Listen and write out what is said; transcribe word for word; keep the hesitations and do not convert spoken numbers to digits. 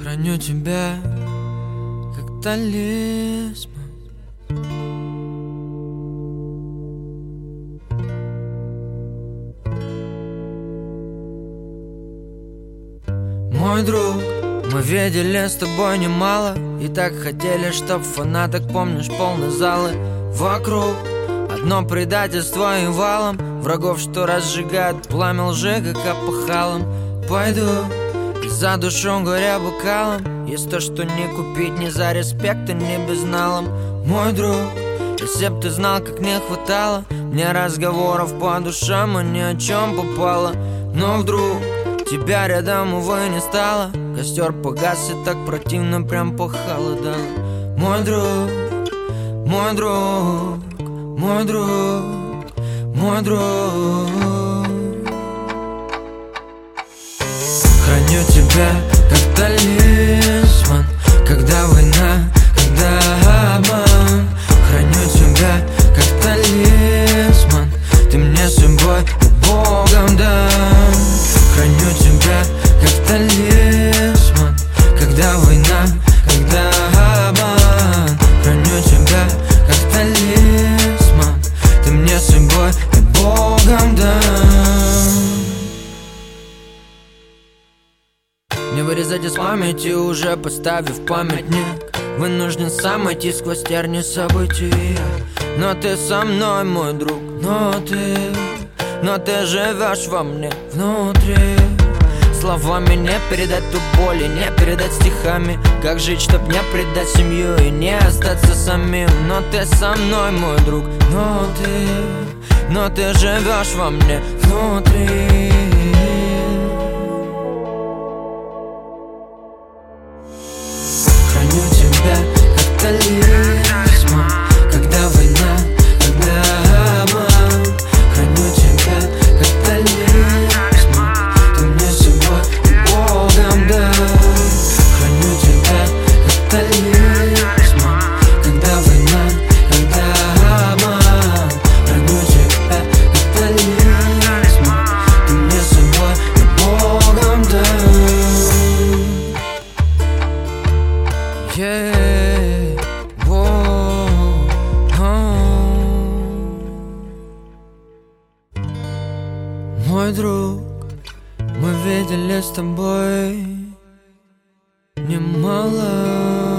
Храню тебя, как талисман. Мой друг, мы видели с тобой немало, и так хотели, чтоб фанаток, помнишь, полные залы. Вокруг одно предательство и валом врагов, что разжигают пламя лжи, как опахалом. Пойду и за душу горя бокалом. Есть то, что не купить ни за респект и ни безналом. Мой друг, если б ты знал, как не хватало мне разговоров по душам, и ни о чем попало. Но вдруг тебя рядом, увы, не стало. Костер погас и так противно прям похолодало. Мой друг, мой друг, мой друг, мой друг. Храню тебя, как талисман. Когда война, когда обман. Храню тебя, как талисман. Ты мне судьбой и Богом дан. Храню тебя, как талисман. Когда война, когда обман. Храню тебя, как талисман. Ты мне судьбой и Богом дан. Не вырезать из памяти, уже поставив памятник. Вынужден сам идти сквозь терни событий. Но ты со мной, мой друг, но ты, но ты живешь во мне внутри. Словами не передать ту боль и не передать стихами. Как жить, чтоб не предать семью и не остаться самим. Но ты со мной, мой друг, но ты, но ты живешь во мне внутри. Храню тебя, как талисман. Когда война, когда обман. Храню тебя, как талисман. Ты мне судьбой и Богом дан. Храню тебя, как талисман. Когда война, когда обман. Храню тебя, как талисман. Ты мне судьбой и Богом дан. Yeah, whoa, oh. Мой друг, мы видели с тобой немало.